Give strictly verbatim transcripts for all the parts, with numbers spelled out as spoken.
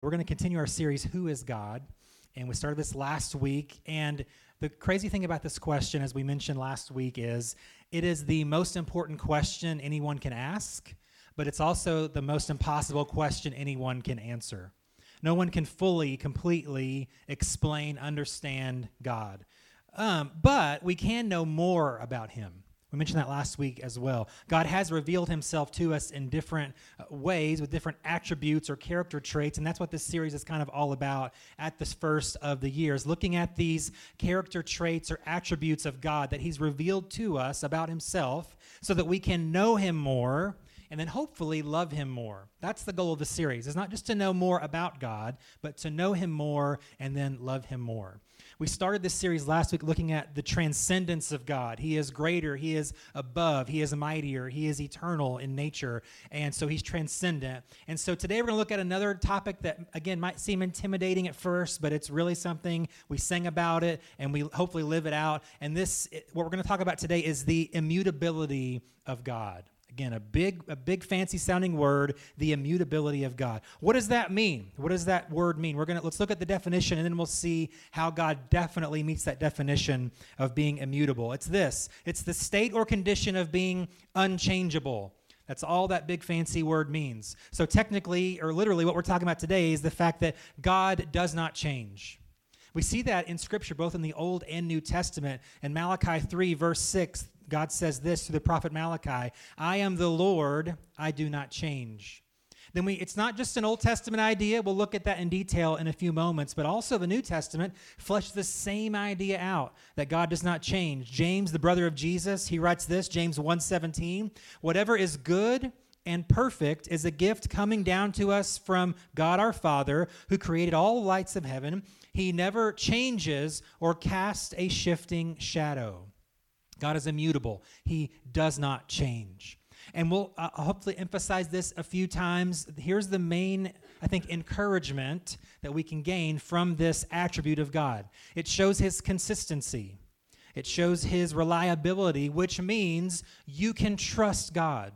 We're going to continue our series, Who is God? And we started this last week. And the crazy thing about this question, as we mentioned last week, is it is the most important question anyone can ask, but it's also the most impossible question anyone can answer. No one can fully, completely explain, understand God. Um, but we can know more about him. We mentioned that last week as well. God has revealed himself to us in different uh, ways with different attributes or character traits, and that's what this series is kind of all about at this first of the year, is looking at these character traits or attributes of God that he's revealed to us about himself so that we can know him more and then hopefully love him more. That's the goal of the series. It's not just to know more about God, but to know him more and then love him more. We started this series last week looking at the transcendence of God. He is greater, he is above, he is mightier, he is eternal in nature, and so he's transcendent. And so today we're going to look at another topic that, again, might seem intimidating at first, but it's really something we sing about it, and we hopefully live it out. And this, what we're going to talk about today is the immutability of God. Again, a big, a big fancy sounding word, the immutability of God. What does that mean? What does that word mean? We're gonna let's look at the definition, and then we'll see how God definitely meets that definition of being immutable. It's this: it's the state or condition of being unchangeable. That's all that big fancy word means. So technically, or literally, what we're talking about today is the fact that God does not change. We see that in Scripture, both in the Old and New Testament. In Malachi three, verse six, God says this through the prophet Malachi: I am the Lord, I do not change. Then we, it's not just an Old Testament idea. We'll look at that in detail in a few moments, but also the New Testament fleshes the same idea out, that God does not change. James, the brother of Jesus, he writes this, James one seventeen, whatever is good and perfect is a gift coming down to us from God our Father, who created all the lights of heaven. He never changes or casts a shifting shadow. God is immutable. He does not change. And we'll uh, hopefully emphasize this a few times. Here's the main, I think, encouragement that we can gain from this attribute of God. It shows his consistency. It shows his reliability, which means you can trust God.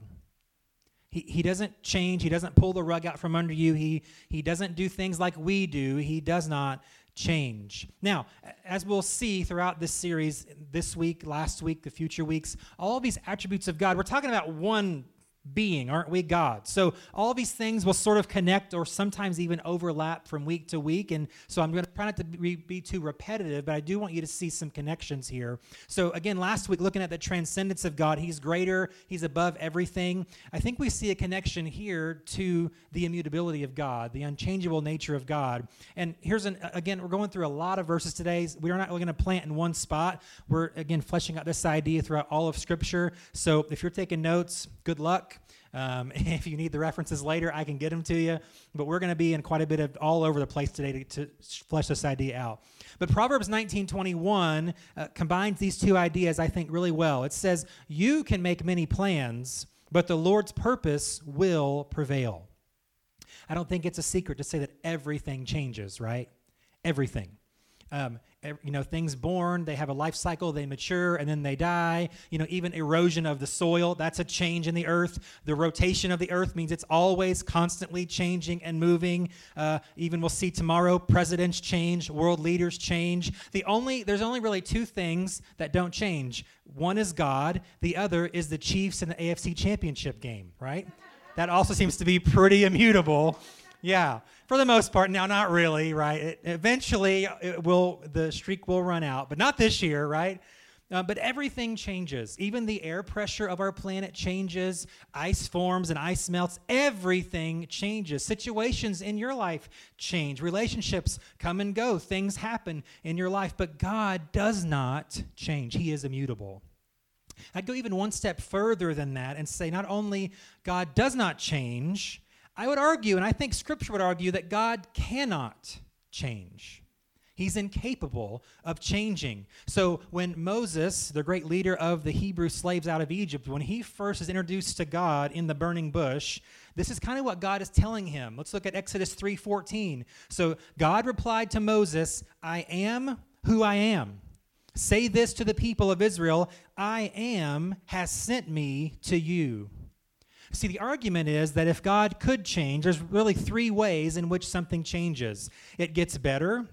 He, he doesn't change. He doesn't pull the rug out from under you. He, he doesn't do things like we do. He does not change. Now, as we'll see throughout this series, this week, last week, the future weeks, all of these attributes of God, we're talking about one being, aren't we? God. So all these things will sort of connect or sometimes even overlap from week to week. And so I'm going to try not to be, be too repetitive, but I do want you to see some connections here. So again, last week, looking at the transcendence of God, he's greater, he's above everything. I think we see a connection here to the immutability of God, the unchangeable nature of God. And here's an, again, we're going through a lot of verses today. We're not going to plant in one spot. We're, again, fleshing out this idea throughout all of Scripture. So if you're taking notes, good luck. Um, if you need the references later, I can get them to you. But we're going to be in quite a bit of all over the place today to, to flesh this idea out. But Proverbs nineteen twenty-one uh, combines these two ideas, I think, really well. It says, you can make many plans, but the Lord's purpose will prevail. I don't think it's a secret to say that everything changes, right? Everything. Um, you know, things born, they have a life cycle, they mature, and then they die. You know, even erosion of the soil, that's a change in the earth. The rotation of the earth means it's always constantly changing and moving. Uh, even we'll see tomorrow, presidents change, world leaders change. The only, there's only really two things that don't change. One is God, the other is the Chiefs in the A F C Championship game, right? That also seems to be pretty immutable. Yeah, for the most part. Now, not really, right? It, eventually, it will the streak will run out, but not this year, right? Uh, but everything changes. Even the air pressure of our planet changes. Ice forms and ice melts. Everything changes. Situations in your life change. Relationships come and go. Things happen in your life, but God does not change. He is immutable. I'd go even one step further than that and say not only God does not change, I would argue, and I think Scripture would argue, that God cannot change. He's incapable of changing. So when Moses, the great leader of the Hebrew slaves out of Egypt, when he first is introduced to God in the burning bush, this is kind of what God is telling him. Let's look at Exodus three fourteen. So God replied to Moses, I am who I am. Say this to the people of Israel, I am has sent me to you. See, the argument is that if God could change, there's really three ways in which something changes. It gets better,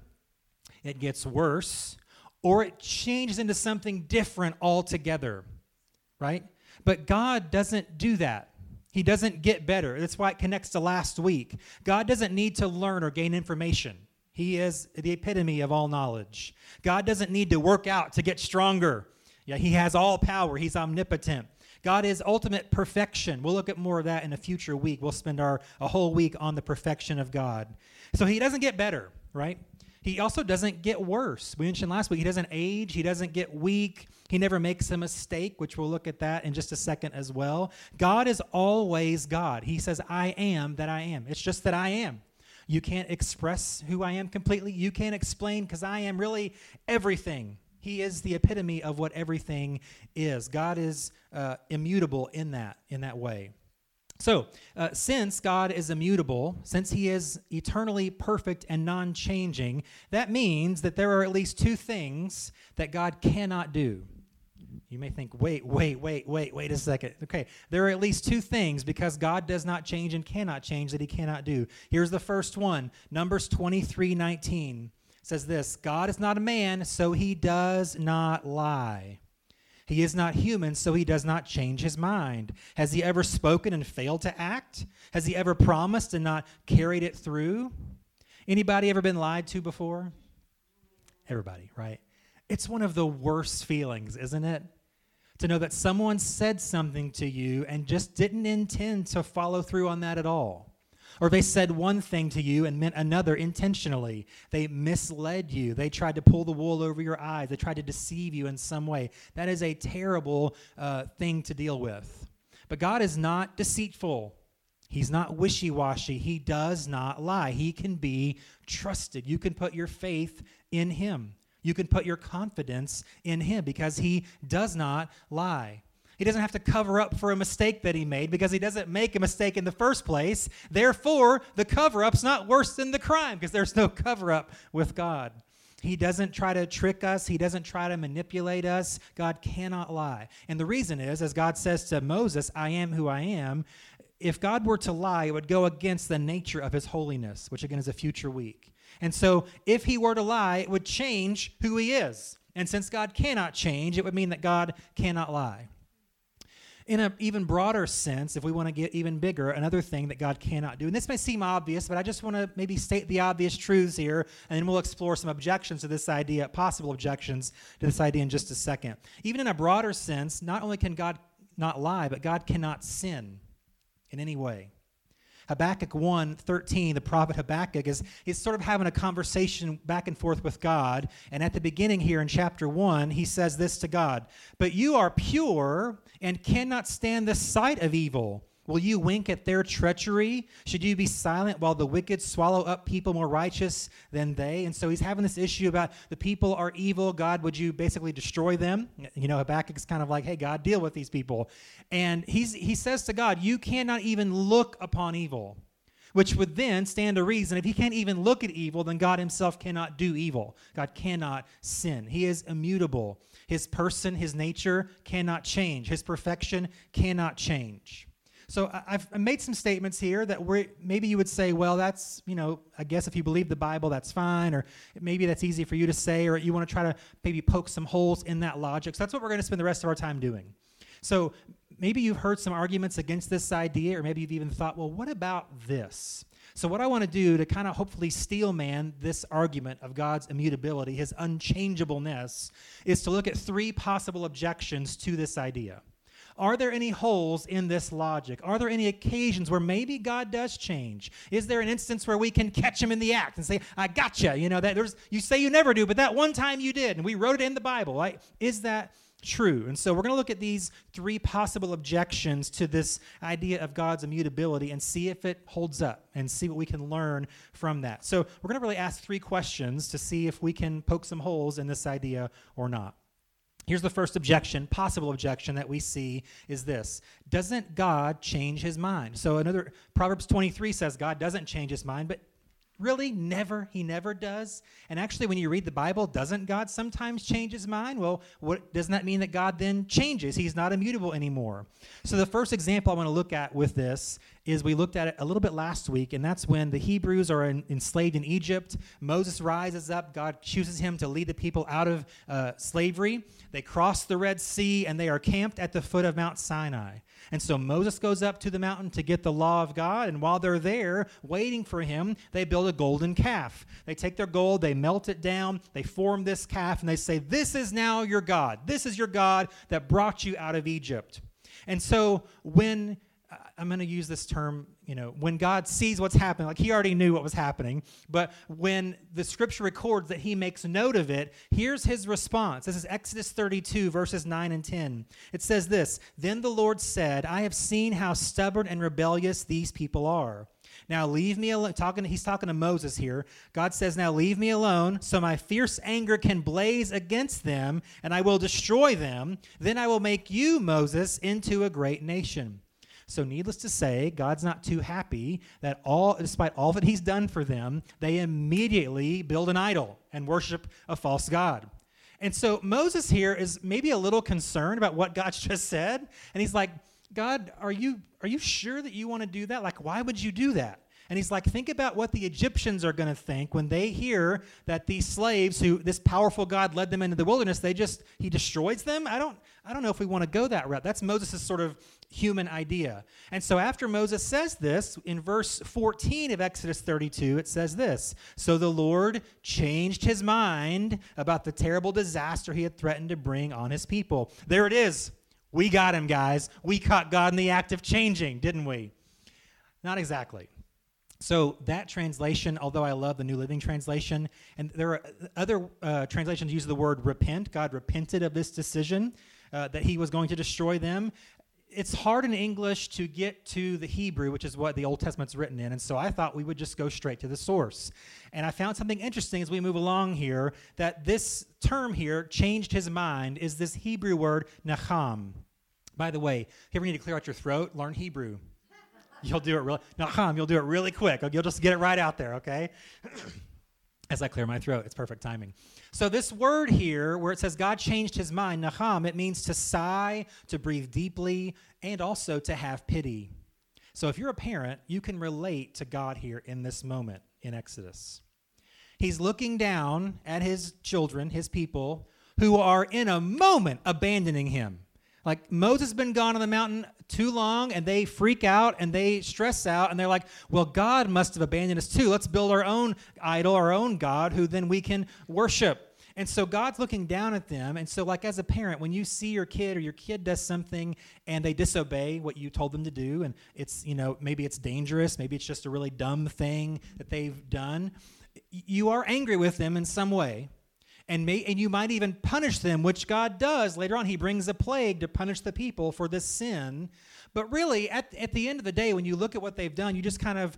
it gets worse, or it changes into something different altogether, right? But God doesn't do that. He doesn't get better. That's why it connects to last week. God doesn't need to learn or gain information. He is the epitome of all knowledge. God doesn't need to work out to get stronger. Yeah, he has all power. He's omnipotent. God is ultimate perfection. We'll look at more of that in a future week. We'll spend our a whole week on the perfection of God. So he doesn't get better, right? He also doesn't get worse. We mentioned last week, he doesn't age. He doesn't get weak. He never makes a mistake, which we'll look at that in just a second as well. God is always God. He says, I am that I am. It's just that I am. You can't express who I am completely. You can't explain because I am really everything. He is the epitome of what everything is. God is uh, immutable in that, in that way. So, uh, since God is immutable, since he is eternally perfect and non-changing, that means that there are at least two things that God cannot do. You may think, wait, wait, wait, wait, wait a second. Okay, there are at least two things because God does not change and cannot change that he cannot do. Here's the first one, Numbers twenty-three nineteen. Says this, God is not a man, so he does not lie. He is not human, so he does not change his mind. Has he ever spoken and failed to act? Has he ever promised and not carried it through? Anybody ever been lied to before? Everybody, right? It's one of the worst feelings, isn't it? To know that someone said something to you and just didn't intend to follow through on that at all. Or they said one thing to you and meant another intentionally. They misled you. They tried to pull the wool over your eyes. They tried to deceive you in some way. That is a terrible uh, thing to deal with. But God is not deceitful. He's not wishy-washy. He does not lie. He can be trusted. You can put your faith in him. You can put your confidence in him because he does not lie. He doesn't have to cover up for a mistake that he made because he doesn't make a mistake in the first place. Therefore, the cover-up's not worse than the crime because there's no cover-up with God. He doesn't try to trick us. He doesn't try to manipulate us. God cannot lie. And the reason is, as God says to Moses, I am who I am, if God were to lie, it would go against the nature of his holiness, which again is a future week. And so if he were to lie, it would change who he is. And since God cannot change, it would mean that God cannot lie. In an even broader sense, if we want to get even bigger, another thing that God cannot do, and this may seem obvious, but I just want to maybe state the obvious truths here, and then we'll explore some objections to this idea, possible objections to this idea in just a second. Even in a broader sense, not only can God not lie, but God cannot sin in any way. Habakkuk one thirteen, the prophet Habakkuk is he's sort of having a conversation back and forth with God. And at the beginning here in chapter one, he says this to God, but you are pure and cannot stand the sight of evil. Will you wink at their treachery? Should you be silent while the wicked swallow up people more righteous than they? And so he's having this issue about the people are evil. God, would you basically destroy them? You know, Habakkuk's kind of like, hey, God, deal with these people. And he's he says to God, you cannot even look upon evil, which would then stand to reason. If he can't even look at evil, then God himself cannot do evil. God cannot sin. He is immutable. His person, his nature cannot change. His perfection cannot change. So I've made some statements here that we're, maybe you would say, well, that's, you know, I guess if you believe the Bible, that's fine, or maybe that's easy for you to say, or you want to try to maybe poke some holes in that logic. So that's what we're going to spend the rest of our time doing. So maybe you've heard some arguments against this idea, or maybe you've even thought, well, what about this? So what I want to do to kind of hopefully steel man this argument of God's immutability, his unchangeableness, is to look at three possible objections to this idea. Are there any holes in this logic? Are there any occasions where maybe God does change? Is there an instance where we can catch him in the act and say, I gotcha, you know, that there's, you say you never do, but that one time you did, and we wrote it in the Bible, right? Is that true? And so we're going to look at these three possible objections to this idea of God's immutability and see if it holds up and see what we can learn from that. So we're going to really ask three questions to see if we can poke some holes in this idea or not. Here's the first objection, possible objection that we see is this. Doesn't God change his mind? So another, Proverbs twenty-three says God doesn't change his mind, but Really? Never? He never does? And actually, when you read the Bible, doesn't God sometimes change his mind? Well, what doesn't that mean that God then changes? He's not immutable anymore. So the first example I want to look at with this is we looked at it a little bit last week, and that's when the Hebrews are in, enslaved in Egypt. Moses rises up. God chooses him to lead the people out of uh, slavery. They cross the Red Sea, and they are camped at the foot of Mount Sinai. And so Moses goes up to the mountain to get the law of God, and while they're there waiting for him, they build a golden calf. They take their gold, they melt it down, they form this calf, and they say, this is now your God. This is your God that brought you out of Egypt. And so when I'm going to use this term, you know, when God sees what's happening, like he already knew what was happening, but when the scripture records that he makes note of it, here's his response. This is Exodus thirty-two, verses nine and ten. It says this, then the Lord said, I have seen how stubborn and rebellious these people are. Now leave me alone. Talking, he's talking to Moses here. God says, now leave me alone so my fierce anger can blaze against them and I will destroy them. Then I will make you, Moses, into a great nation. So needless to say, God's not too happy that all, despite all that he's done for them, they immediately build an idol and worship a false god. And so Moses here is maybe a little concerned about what God just said. And he's like, God, are you are you sure that you want to do that? Like, why would you do that? And he's like, think about what the Egyptians are going to think when they hear that these slaves who this powerful God led them into the wilderness, they just, he destroys them. I don't, I don't know if we want to go that route. That's Moses' sort of human idea. And so after Moses says this, in verse fourteen of Exodus thirty-two, it says this, so the Lord changed his mind about the terrible disaster he had threatened to bring on his people. There it is. We got him, guys. We caught God in the act of changing, didn't we? Not exactly. So that translation, although I love the New Living Translation, and there are other uh, translations use the word repent. God repented of this decision uh, that he was going to destroy them. It's hard in English to get to the Hebrew, which is what the Old Testament's written in, and so I thought we would just go straight to the source. And I found something interesting as we move along here, that this term here, changed his mind, is this Hebrew word, nacham. By the way, if you ever need to clear out your throat, learn Hebrew. You'll do it really, nacham, you'll do it really quick. You'll just get it right out there, okay? As I clear my throat, it's perfect timing. So this word here, where it says God changed his mind, nacham, it means to sigh, to breathe deeply, and also to have pity. So if you're a parent, you can relate to God here in this moment in Exodus. He's looking down at his children, his people, who are in a moment abandoning him. Like Moses has been gone on the mountain too long, and they freak out and they stress out, and they're like, well, God must have abandoned us too. Let's build our own idol, our own God, who then we can worship. And so God's looking down at them. And so like as a parent, when you see your kid or your kid does something and they disobey what you told them to do, and it's, you know, maybe it's dangerous, maybe it's just a really dumb thing that they've done, you are angry with them in some way. And, may, and you might even punish them, which God does. Later on, he brings a plague to punish the people for this sin. But really, at, at the end of the day, when you look at what they've done, you just kind of,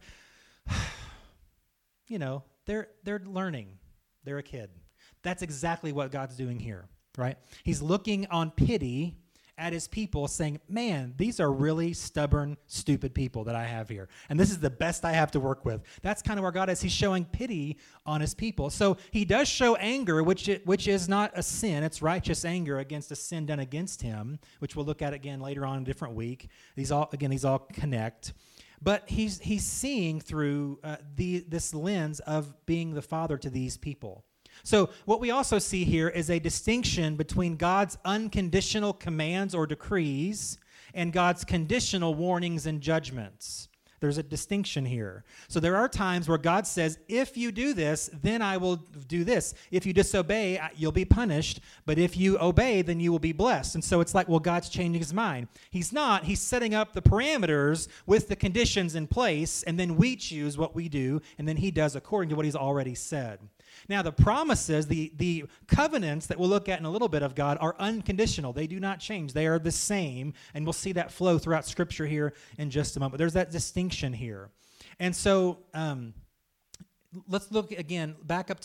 you know, they're they're learning. They're a kid. That's exactly what God's doing here, right? He's looking on pity at his people saying, man, these are really stubborn, stupid people that I have here. And this is the best I have to work with. That's kind of where God is. He's showing pity on his people. So he does show anger, which it, which is not a sin. It's righteous anger against a sin done against him, which we'll look at again later on in a different week. These all, again, these all connect. But he's he's seeing through uh, the this lens of being the father to these people. So what we also see here is a distinction between God's unconditional commands or decrees and God's conditional warnings and judgments. There's a distinction here. So there are times where God says, if you do this, then I will do this. If you disobey, you'll be punished. But if you obey, then you will be blessed. And so it's like, well, God's changing his mind. He's not. He's setting up the parameters with the conditions in place, and then we choose what we do, and then he does according to what he's already said. Now, the promises, the, the covenants that we'll look at in a little bit of God are unconditional. They do not change. They are the same, and we'll see that flow throughout Scripture here in just a moment. There's that distinction here. And so um, let's look again, back up to uh,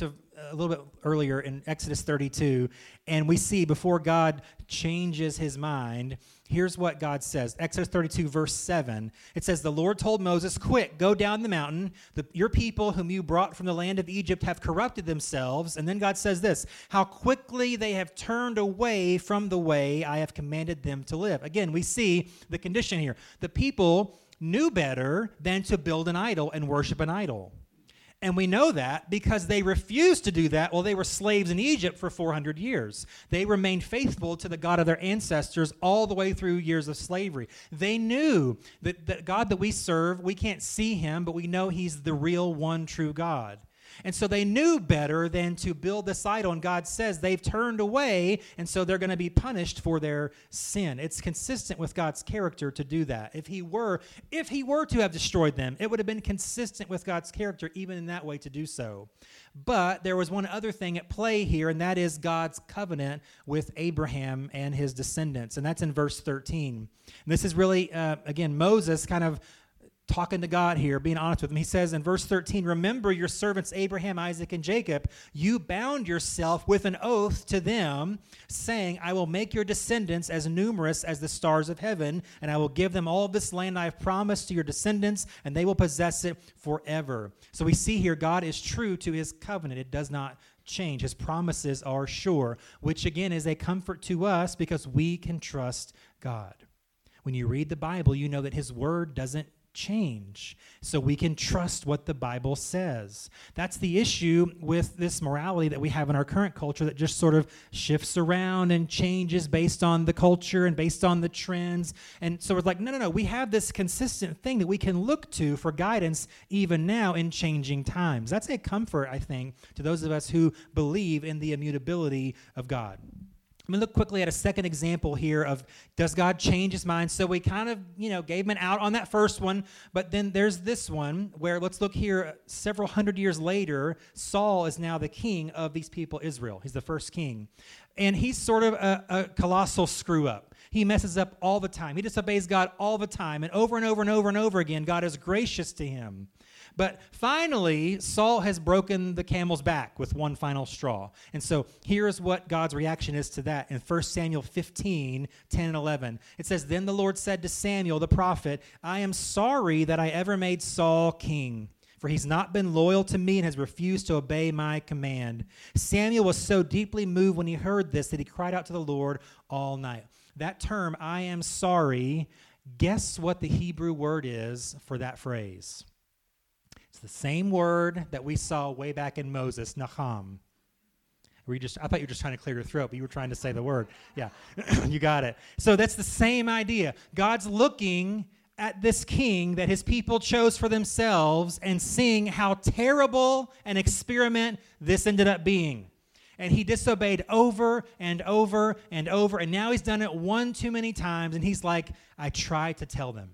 a little bit earlier in Exodus thirty-two, and we see before God changes his mind, here's what God says. Exodus thirty-two, verse seven. It says, the Lord told Moses, quick, go down the mountain. The, your people whom you brought from the land of Egypt have corrupted themselves. And then God says this, how quickly they have turned away from the way I have commanded them to live. Again, we see the condition here. The people knew better than to build an idol and worship an idol. And we know that because they refused to do that while they were slaves in Egypt for four hundred years. They remained faithful to the God of their ancestors all the way through years of slavery. They knew that the God that we serve, we can't see him, but we know he's the real one true God. And so they knew better than to build this idol, and God says they've turned away, and so they're going to be punished for their sin. It's consistent with God's character to do that. If he were, if he were to have destroyed them, it would have been consistent with God's character even in that way to do so. But there was one other thing at play here, and that is God's covenant with Abraham and his descendants, and that's in verse thirteen. And this is really, uh, again, Moses kind of talking to God here, being honest with him. He says in verse thirteen, remember your servants Abraham, Isaac, and Jacob. You bound yourself with an oath to them, saying, I will make your descendants as numerous as the stars of heaven, and I will give them all of this land I have promised to your descendants, and they will possess it forever. So we see here God is true to his covenant. It does not change. His promises are sure, which again is a comfort to us because we can trust God. When you read the Bible, you know that his word doesn't change. So we can trust what the Bible says. That's the issue with this morality that we have in our current culture that just sort of shifts around and changes based on the culture and based on the trends. And so we're like, no, no, no. We have this consistent thing that we can look to for guidance even now in changing times. That's a comfort, I think, to those of us who believe in the immutability of God. Let me look quickly at a second example here of does God change his mind? So we kind of, you know, gave him an out on that first one, but then there's this one where let's look here several hundred years later, Saul is now the king of these people, Israel. He's the first king. And he's sort of a, a colossal screw up. He messes up all the time. He disobeys God all the time. And over and over and over and over again, God is gracious to him. But finally, Saul has broken the camel's back with one final straw. And so here's what God's reaction is to that in First Samuel fifteen, ten and eleven. It says, then the Lord said to Samuel the prophet, I am sorry that I ever made Saul king, for he's not been loyal to me and has refused to obey my command. Samuel was so deeply moved when he heard this that he cried out to the Lord all night. That term, I am sorry, guess what the Hebrew word is for that phrase? It's the same word that we saw way back in Moses, Naham. Were you just, I thought you were just trying to clear your throat, but you were trying to say the word. Yeah, you got it. So that's the same idea. God's looking at this king that his people chose for themselves and seeing how terrible an experiment this ended up being. And he disobeyed over and over and over, and now he's done it one too many times, and he's like, I tried to tell them.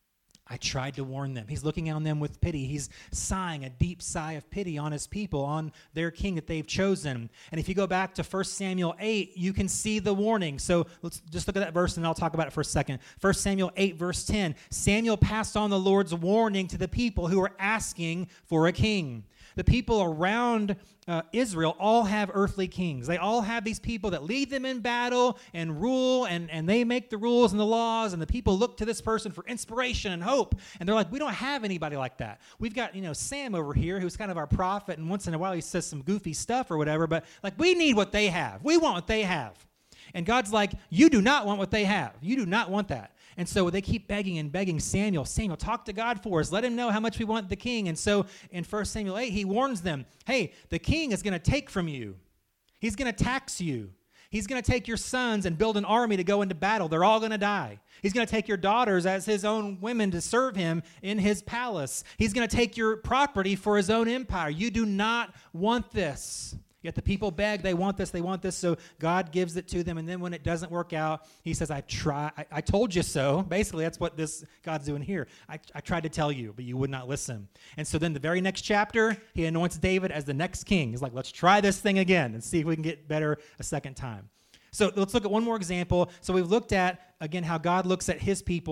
I tried to warn them. He's looking on them with pity. He's sighing a deep sigh of pity on his people, on their king that they've chosen. And if you go back to First Samuel eight, you can see the warning. So let's just look at that verse, and I'll talk about it for a second. First Samuel eight, verse ten. Samuel passed on the Lord's warning to the people who were asking for a king. The people around uh, Israel all have earthly kings. They all have these people that lead them in battle and rule, and, and they make the rules and the laws, and the people look to this person for inspiration and hope. And they're like, we don't have anybody like that. We've got, you know, Sam over here who's kind of our prophet, and once in a while he says some goofy stuff or whatever, but like we need what they have. We want what they have. And God's like, you do not want what they have. You do not want that. And so they keep begging and begging Samuel, Samuel, talk to God for us. Let him know how much we want the king. And so in First Samuel eight, he warns them, hey, the king is going to take from you. He's going to tax you. He's going to take your sons and build an army to go into battle. They're all going to die. He's going to take your daughters as his own women to serve him in his palace. He's going to take your property for his own empire. You do not want this. Yet the people beg, they want this, they want this, so God gives it to them, and then when it doesn't work out, he says, I try, I, I told you so. Basically, that's what this God's doing here. I, I tried to tell you, but you would not listen. And so then the very next chapter, he anoints David as the next king. He's like, let's try this thing again and see if we can get better a second time. So let's look at one more example. So we've looked at, again, how God looks at his people.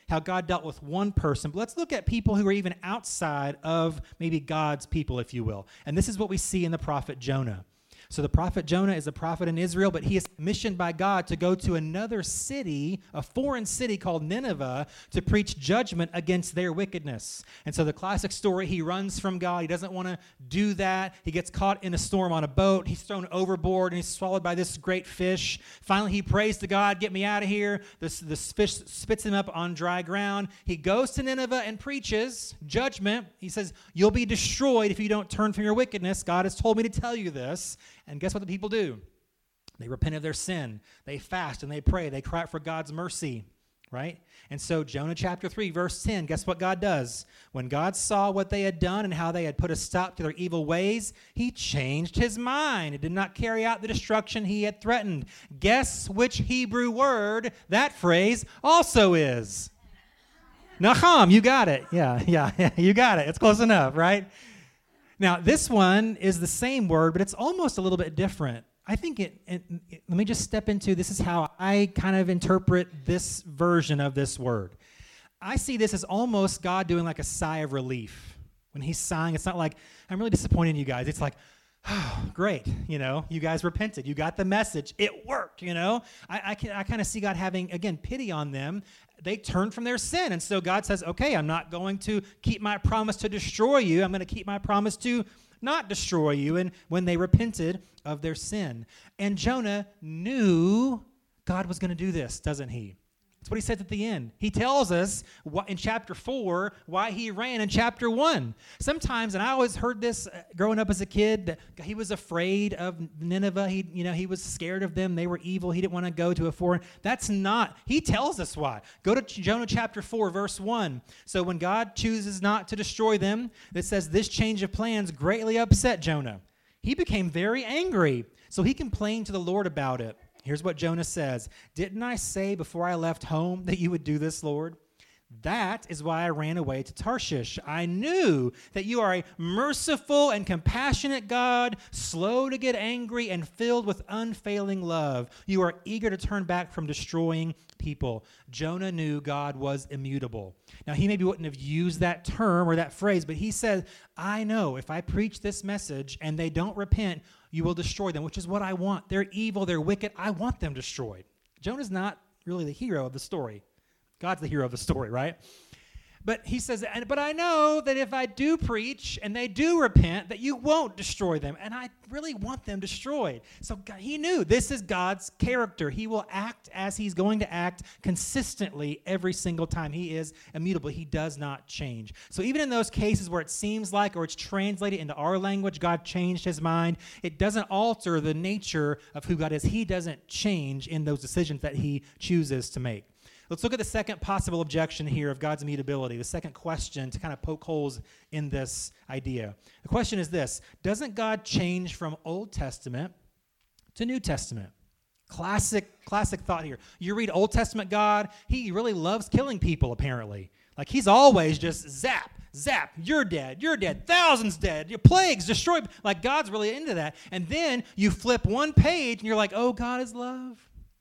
how God dealt with one person, but let's look at people who are even outside of maybe God's people, if you will. And this is what we see in the prophet Jonah. So the prophet Jonah is a prophet in Israel, but he is commissioned by God to go to another city, a foreign city called Nineveh, to preach judgment against their wickedness. And so the classic story, he runs from God. He doesn't want to do that. He gets caught in a storm on a boat. He's thrown overboard, and he's swallowed by this great fish. Finally, he prays to God, get me out of here. This, this fish spits him up on dry ground. He goes to Nineveh and preaches judgment. He says, you'll be destroyed if you don't turn from your wickedness. God has told me to tell you this. And guess what the people do? They repent of their sin. They fast and they pray. They cry out for God's mercy, right? And so Jonah chapter three, verse ten, guess what God does? When God saw what they had done and how they had put a stop to their evil ways, he changed his mind and did not carry out the destruction he had threatened. Guess which Hebrew word that phrase also is? Naham, you got it. Yeah, yeah, you got it. It's close enough, right? Now, this one is the same word, but it's almost a little bit different. I think it, it, it, let me just step into, this is how I kind of interpret this version of this word. I see this as almost God doing like a sigh of relief. When he's sighing, it's not like, I'm really disappointed in you guys. It's like, oh, great, you know, you guys repented. You got the message. It worked, you know. I, I, can, I kind of see God having, again, pity on them. They turned from their sin. And so God says, okay, I'm not going to keep my promise to destroy you. I'm going to keep my promise to not destroy you. And when they repented of their sin. And Jonah knew God was going to do this, doesn't he? That's what he said at the end. He tells us what, in chapter four why he ran in chapter one. Sometimes, and I always heard this growing up as a kid, that he was afraid of Nineveh. He, you know, he was scared of them. They were evil. He didn't want to go to a foreign. That's not. He tells us why. Go to Jonah chapter four, verse one. So when God chooses not to destroy them, it says this change of plans greatly upset Jonah. He became very angry, so he complained to the Lord about it. Here's what Jonah says. Didn't I say before I left home that you would do this, Lord? That is why I ran away to Tarshish. I knew that you are a merciful and compassionate God, slow to get angry and filled with unfailing love. You are eager to turn back from destroying people. Jonah knew God was immutable. Now, he maybe wouldn't have used that term or that phrase, but he said, I know if I preach this message and they don't repent, you will destroy them, which is what I want. They're evil, they're wicked. I want them destroyed. Jonah's not really the hero of the story. God's the hero of the story, right? But he says, but I know that if I do preach and they do repent, that you won't destroy them. And I really want them destroyed. So God, he knew this is God's character. He will act as he's going to act consistently every single time. He is immutable. He does not change. So even in those cases where it seems like, or it's translated into our language, God changed his mind, it doesn't alter the nature of who God is. He doesn't change in those decisions that he chooses to make. Let's look at the second possible objection here of God's immutability, the second question to kind of poke holes in this idea. The question is this: doesn't God change from Old Testament to New Testament? Classic, classic thought here. You read Old Testament God, he really loves killing people, apparently. Like he's always just zap, zap, you're dead, you're dead, thousands dead, your plagues destroyed. Like God's really into that. And then you flip one page and you're like, oh, God is love.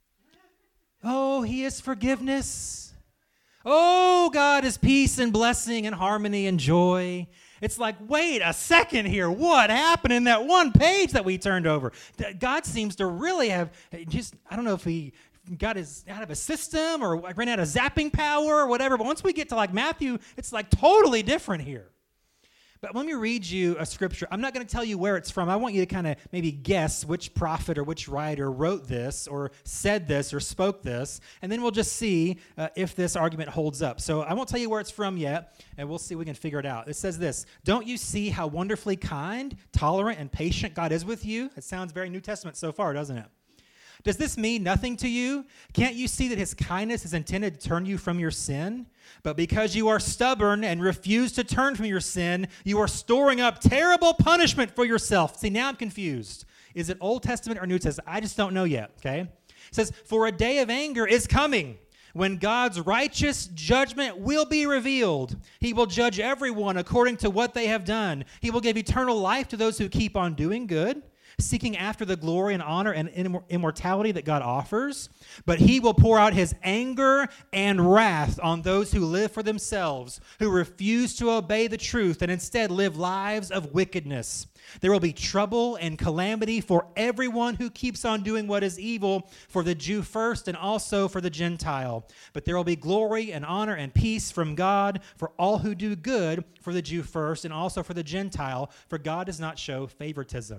Oh, he is forgiveness. Oh, God is peace and blessing and harmony and joy. It's like, wait a second here. What happened in that one page that we turned over? God seems to really have just, I don't know if he got his out of a system or ran out of zapping power or whatever. But once we get to like Matthew, it's like totally different here. But let me read you a scripture. I'm not going to tell you where it's from. I want you to kind of maybe guess which prophet or which writer wrote this or said this or spoke this, and then we'll just see uh, if this argument holds up. So I won't tell you where it's from yet, and we'll see if we can figure it out. It says this: don't you see how wonderfully kind, tolerant, and patient God is with you? It sounds very New Testament so far, doesn't it? Does this mean nothing to you? Can't you see that his kindness is intended to turn you from your sin? But because you are stubborn and refuse to turn from your sin, you are storing up terrible punishment for yourself. See, now I'm confused. Is it Old Testament or New Testament? I just don't know yet, okay? It says, for a day of anger is coming when God's righteous judgment will be revealed. He will judge everyone according to what they have done. He will give eternal life to those who keep on doing good, seeking after the glory and honor and immor- immortality that God offers, but he will pour out his anger and wrath on those who live for themselves, who refuse to obey the truth and instead live lives of wickedness. There will be trouble and calamity for everyone who keeps on doing what is evil, for the Jew first and also for the Gentile. But there will be glory and honor and peace from God for all who do good, for the Jew first and also for the Gentile, for God does not show favoritism.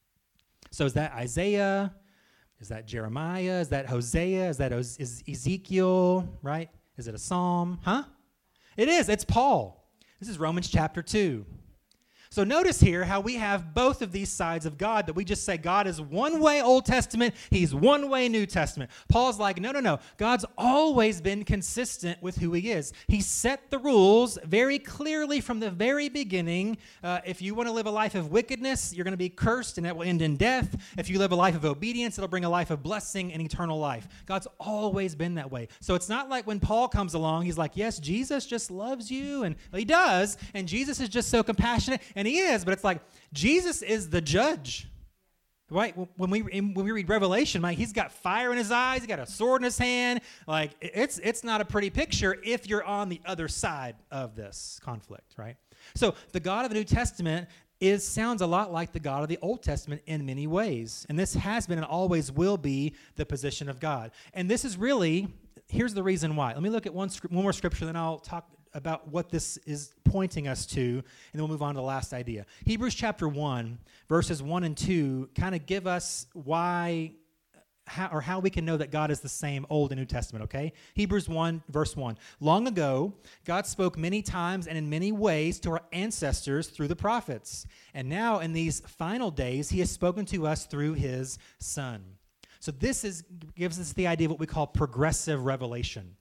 So is that Isaiah? Is that Jeremiah? Is that Hosea? Is that is Ezekiel, right? Is it a psalm? Huh? It is. It's Paul. This is Romans chapter two. So notice here how we have both of these sides of God, that we just say God is one way Old Testament, he's one way New Testament. Paul's like, no, no, no. God's always been consistent with who he is. He set the rules very clearly from the very beginning. Uh, if you want to live a life of wickedness, you're going to be cursed and that will end in death. If you live a life of obedience, it'll bring a life of blessing and eternal life. God's always been that way. So it's not like when Paul comes along, he's like, yes, Jesus just loves you. And well, he does. And Jesus is just so compassionate. And he is, but it's like Jesus is the judge, right? When we when we read Revelation, like he's got fire in his eyes, he's got a sword in his hand. Like it's it's not a pretty picture if you're on the other side of this conflict, right? So the God of the New Testament is sounds a lot like the God of the Old Testament in many ways, and this has been and always will be the position of God. And this is really here's the reason why. Let me look at one one more scripture, then I'll talk about what this is pointing us to, and then we'll move on to the last idea. Hebrews chapter one, verses one and two kind of give us why, how, or how we can know that God is the same Old and New Testament, okay? Hebrews one, verse one. Long ago, God spoke many times and in many ways to our ancestors through the prophets. And now in these final days, he has spoken to us through his Son. So this is gives us the idea of what we call progressive revelation.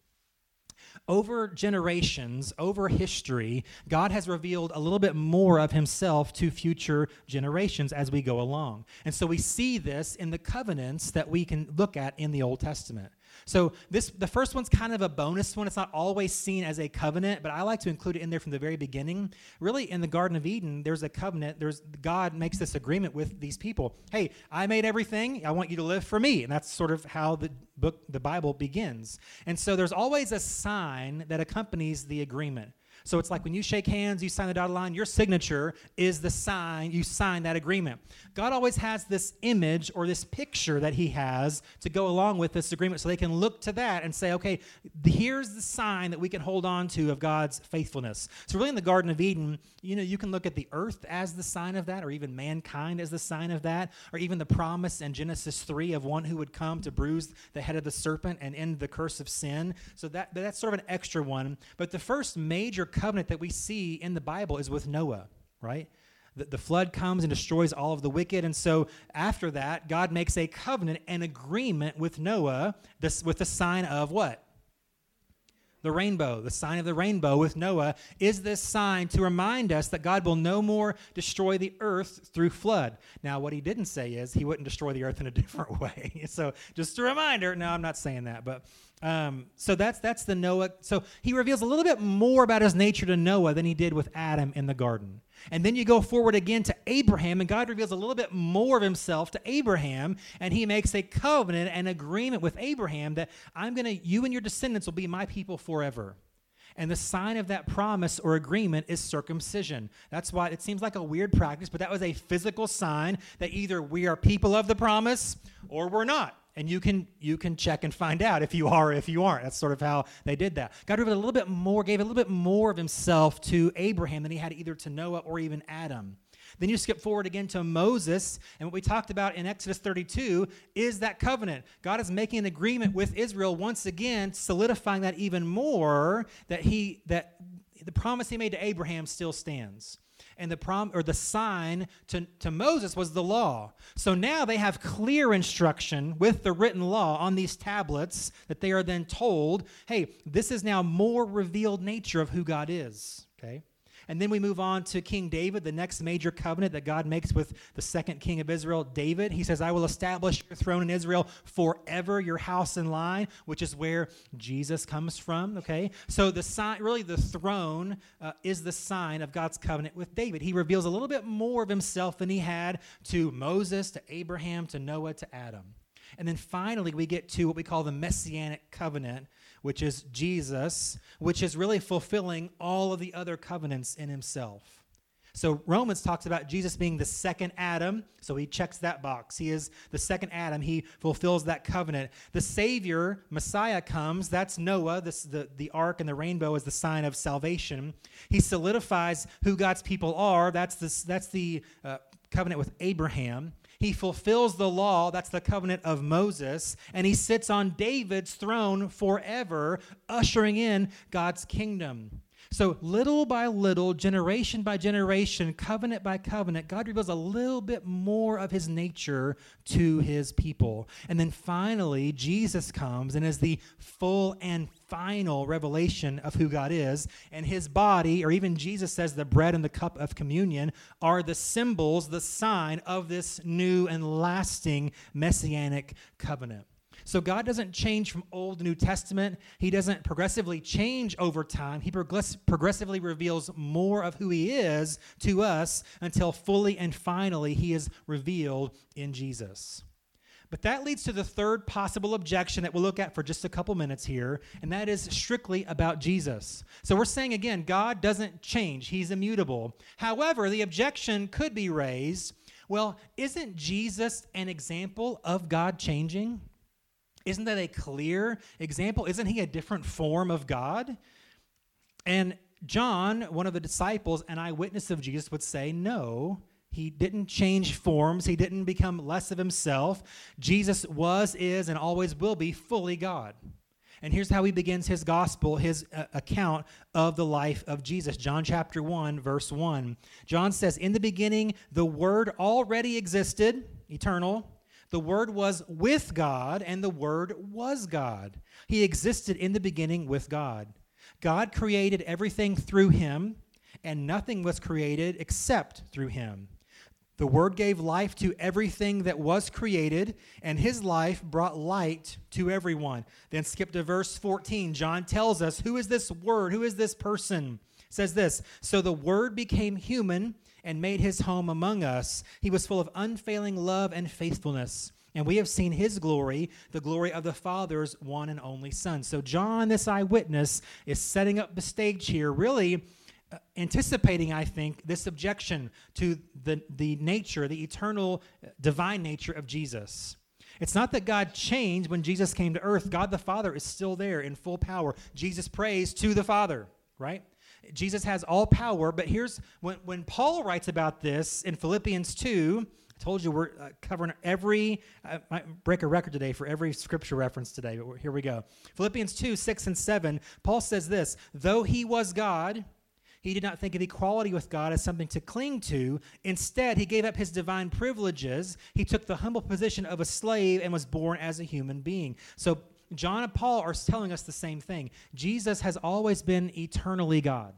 Over generations, over history, God has revealed a little bit more of himself to future generations as we go along. And so we see this in the covenants that we can look at in the Old Testament. So this, the first one's kind of a bonus one. It's not always seen as a covenant, but I like to include it in there from the very beginning. Really, in the Garden of Eden, there's a covenant. There's God makes this agreement with these people. Hey, I made everything. I want you to live for me. And that's sort of how the book, the Bible begins. And so there's always a sign that accompanies the agreement. So it's like when you shake hands, you sign the dotted line, your signature is the sign, you sign that agreement. God always has this image or this picture that he has to go along with this agreement so they can look to that and say, okay, here's the sign that we can hold on to of God's faithfulness. So really in the Garden of Eden, you know, you can look at the earth as the sign of that, or even mankind as the sign of that, or even the promise in Genesis three of one who would come to bruise the head of the serpent and end the curse of sin. So that that's sort of an extra one. But the first major covenant that we see in the Bible is with Noah, right? The, the flood comes and destroys all of the wicked, and so after that, God makes a covenant, an agreement with Noah, this with the sign of what? The rainbow. The sign of the rainbow with Noah is this sign to remind us that God will no more destroy the earth through flood. Now, what he didn't say is he wouldn't destroy the earth in a different way. So just a reminder, no, I'm not saying that, but um, so that's that's the Noah. So he reveals a little bit more about his nature to Noah than he did with Adam in the garden. And then you go forward again to Abraham, and God reveals a little bit more of himself to Abraham, and he makes a covenant and agreement with Abraham that I'm going to, you and your descendants will be my people forever. And the sign of that promise or agreement is circumcision. That's why it seems like a weird practice, but that was a physical sign that either we are people of the promise or we're not. And you can you can check and find out if you are or if you aren't. That's sort of how they did that. God revealed a little bit more, gave a little bit more of himself to Abraham than he had either to Noah or even Adam. Then you skip forward again to Moses, and what we talked about in Exodus thirty-two is that covenant. God is making an agreement with Israel once again, solidifying that even more, that he that the promise he made to Abraham still stands. And the prom or the sign to, to Moses was the law. So now they have clear instruction with the written law on these tablets that they are then told, hey, this is now more revealed nature of who God is. Okay? And then we move on to King David, the next major covenant that God makes with the second king of Israel, David. He says, I will establish your throne in Israel forever, your house in line, which is where Jesus comes from, okay? So the sign, really the throne uh, is the sign of God's covenant with David. He reveals a little bit more of himself than he had to Moses, to Abraham, to Noah, to Adam. And then finally, we get to what we call the Messianic covenant, which is Jesus, which is really fulfilling all of the other covenants in himself. So Romans talks about Jesus being the second Adam, so he checks that box. He is the second Adam. He fulfills that covenant. The Savior, Messiah, comes. That's Noah. This, the, the ark and the rainbow is the sign of salvation. He solidifies who God's people are. That's, this, that's the uh, covenant with Abraham. He fulfills the law, that's the covenant of Moses, and he sits on David's throne forever, ushering in God's kingdom. So little by little, generation by generation, covenant by covenant, God reveals a little bit more of his nature to his people. And then finally, Jesus comes and is the full and final revelation of who God is. And his body, or even Jesus says the bread and the cup of communion, are the symbols, the sign of this new and lasting messianic covenant. So God doesn't change from Old to New Testament. He doesn't progressively change over time. He progress- progressively reveals more of who he is to us until fully and finally he is revealed in Jesus. But that leads to the third possible objection that we'll look at for just a couple minutes here, and that is strictly about Jesus. So we're saying again, God doesn't change. He's immutable. However, the objection could be raised, well, isn't Jesus an example of God changing? Isn't that a clear example? Isn't he a different form of God? And John, one of the disciples, an eyewitness of Jesus, would say, no, he didn't change forms. He didn't become less of himself. Jesus was, is, and always will be fully God. And here's how he begins his gospel, his uh, account of the life of Jesus. John chapter one, verse one. John says, in the beginning, the Word already existed, eternal. The Word was with God, and the Word was God. He existed in the beginning with God. God created everything through him, and nothing was created except through him. The Word gave life to everything that was created, and his life brought light to everyone. Then skip to verse fourteen. John tells us, who is this Word? Who is this person? It says this, so the Word became human and made his home among us. He was full of unfailing love and faithfulness. And we have seen his glory, the glory of the Father's one and only Son. So John, this eyewitness, is setting up the stage here, really uh, anticipating, I think, this objection to the, the nature, the eternal divine nature of Jesus. It's not that God changed when Jesus came to earth. God the Father is still there in full power. Jesus prays to the Father, right? Jesus has all power, but here's when, when Paul writes about this in Philippians two, I told you we're uh, covering every, I might break a record today for every scripture reference today, but here we go. Philippians two, six and seven, Paul says this, though he was God, he did not think of equality with God as something to cling to. Instead, he gave up his divine privileges. He took the humble position of a slave and was born as a human being. So John and Paul are telling us the same thing. Jesus has always been eternally God.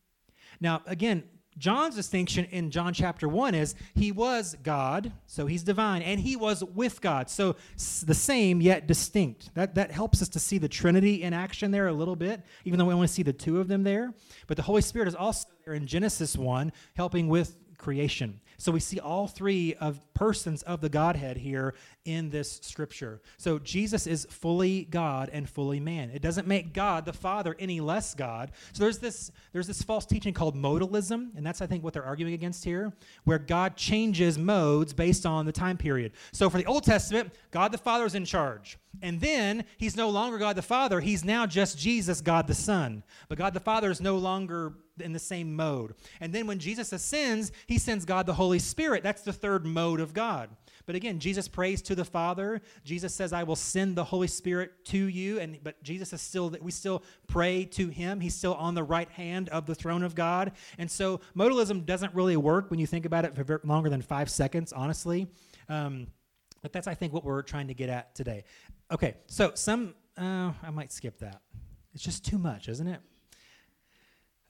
Now, again, John's distinction in John chapter one is he was God, so he's divine, and he was with God. So the same yet distinct. That, that helps us to see the Trinity in action there a little bit, even though we only see the two of them there. But the Holy Spirit is also there in Genesis one, helping with creation. So we see all three of persons of the Godhead here in this scripture. So Jesus is fully God and fully man. It doesn't make God the Father any less God. So there's this there's this false teaching called modalism, and that's, I think, what they're arguing against here, where God changes modes based on the time period. So for the Old Testament, God the Father is in charge. And then he's no longer God the Father. He's now just Jesus, God the Son. But God the Father is no longer in the same mode. And then when Jesus ascends, he sends God the Holy Spirit. That's the third mode of God. But again, Jesus prays to the Father. Jesus says, I will send the Holy Spirit to you. And but Jesus is still, we still pray to him. He's still on the right hand of the throne of God. And so modalism doesn't really work when you think about it for very, longer than five seconds, honestly. Um, but that's, I think, what we're trying to get at today. Okay, so some, uh, I might skip that. It's just too much, isn't it?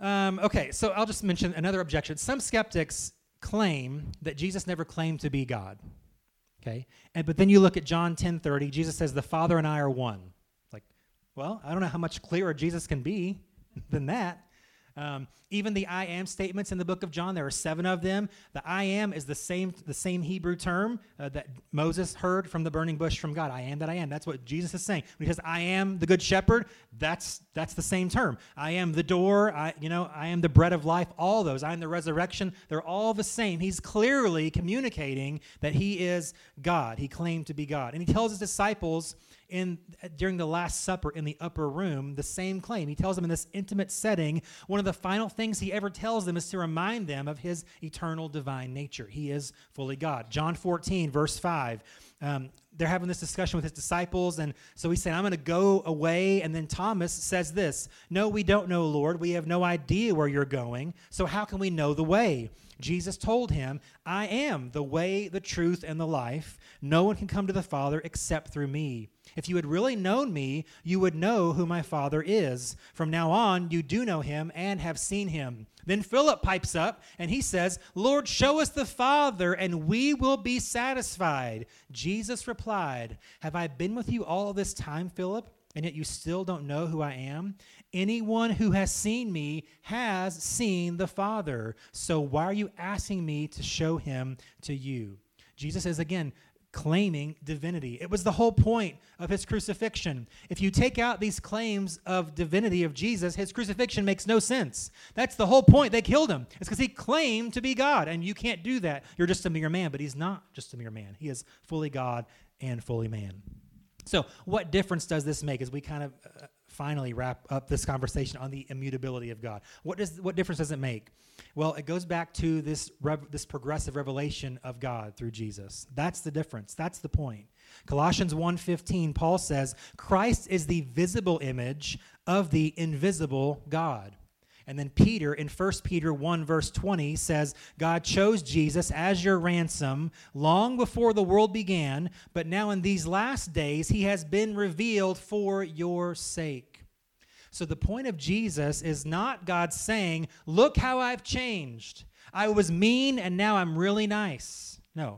Um, okay, so I'll just mention another objection. Some skeptics claim that Jesus never claimed to be God. Okay, and but then you look at John ten thirty. Jesus says, "The Father and I are one." Like, well, I don't know how much clearer Jesus can be than that. Um, even the I am statements in the book of John, there are seven of them. The I am is the same the same Hebrew term uh, that Moses heard from the burning bush from God. I am that I am. That's what Jesus is saying. When he says, I am the good shepherd, that's that's the same term. I am the door. I, you know, I am the bread of life. All those. I am the resurrection. They're all the same. He's clearly communicating that he is God. He claimed to be God. And he tells his disciples in during the Last Supper in the upper room the same claim. He tells them in this intimate setting, one of the final things he ever tells them is to remind them of his eternal divine nature. He is fully God. John fourteen, verse five. Um, they're having this discussion with his disciples, and so he said, I'm going to go away, and then Thomas says this, no, we don't know, Lord. We have no idea where you're going, so how can we know the way? Jesus told him, I am the way, the truth, and the life. No one can come to the Father except through me. If you had really known me, you would know who my Father is. From now on, you do know him and have seen him. Then Philip pipes up, and he says, Lord, show us the Father, and we will be satisfied. Jesus replied, have I been with you all this time, Philip, and yet you still don't know who I am? Anyone who has seen me has seen the Father. So why are you asking me to show him to you? Jesus is, again, claiming divinity. It was the whole point of his crucifixion. If you take out these claims of divinity of Jesus, his crucifixion makes no sense. That's the whole point. They killed him. It's because he claimed to be God, and you can't do that. You're just a mere man, but he's not just a mere man. He is fully God and fully man. So what difference does this make as we kind of uh, finally wrap up this conversation on the immutability of God? What does what difference does it make? Well, it goes back to this rev- this progressive revelation of God through Jesus. That's the difference. That's the point. Colossians one fifteen, Paul says, Christ is the visible image of the invisible God. And then Peter in First Peter one verse twenty says, God chose Jesus as your ransom long before the world began, but now in these last days he has been revealed for your sake. So the point of Jesus is not God saying, look how I've changed. I was mean and now I'm really nice. No.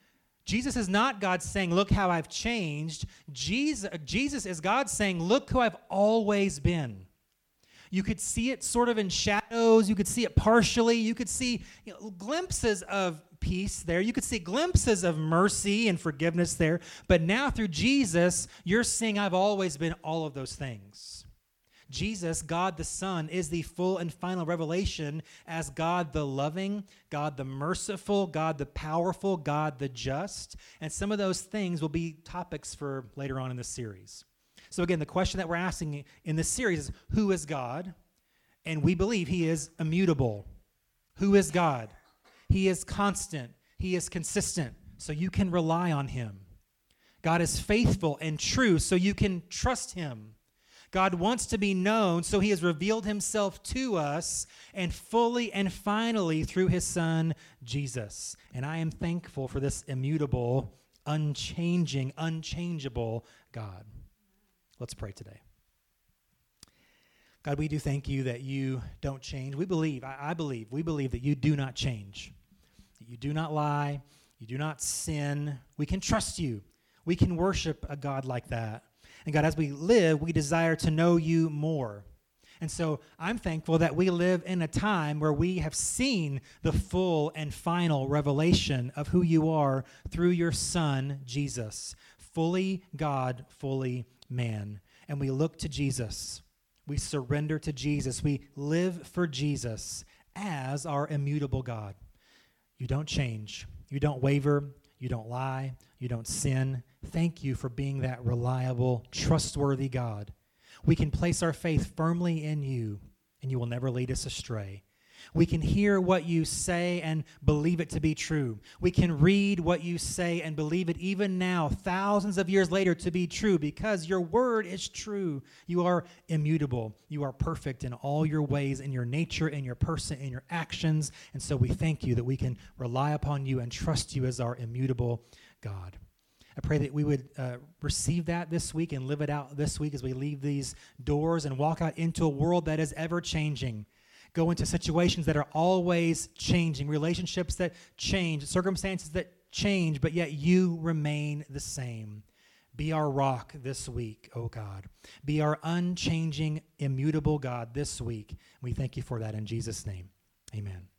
Jesus is not God saying, look how I've changed. Jesus, Jesus is God saying, look who I've always been. You could see it sort of in shadows. You could see it partially. You could see you know, glimpses of peace there. You could see glimpses of mercy and forgiveness there. But now through Jesus, you're seeing I've always been all of those things. Jesus, God the Son, is the full and final revelation as God the loving, God the merciful, God the powerful, God the just. And some of those things will be topics for later on in this series. So again, the question that we're asking in this series is, who is God? And we believe he is immutable. Who is God? He is constant. He is consistent, so you can rely on him. God is faithful and true, so you can trust him. God wants to be known, so he has revealed himself to us and fully and finally through his Son, Jesus. And I am thankful for this immutable, unchanging, unchangeable God. Let's pray today. God, we do thank you that you don't change. We believe, I, I believe, we believe that you do not change, that you do not lie, you do not sin. We can trust you. We can worship a God like that. And God, as we live, we desire to know you more. And so I'm thankful that we live in a time where we have seen the full and final revelation of who you are through your Son, Jesus, fully God, fully man. And we look to Jesus. We surrender to Jesus. We live for Jesus as our immutable God. You don't change. You don't waver. You don't lie. You don't sin. Thank you for being that reliable, trustworthy God. We can place our faith firmly in you, and you will never lead us astray. We can hear what you say and believe it to be true. We can read what you say and believe it even now, thousands of years later, to be true because your word is true. You are immutable. You are perfect in all your ways, in your nature, in your person, in your actions. And so we thank you that we can rely upon you and trust you as our immutable God. I pray that we would uh, receive that this week and live it out this week as we leave these doors and walk out into a world that is ever changing. go into situations that are always changing, relationships that change, circumstances that change, but yet you remain the same. Be our rock this week, oh God. Be our unchanging, immutable God this week. We thank you for that in Jesus' name. Amen.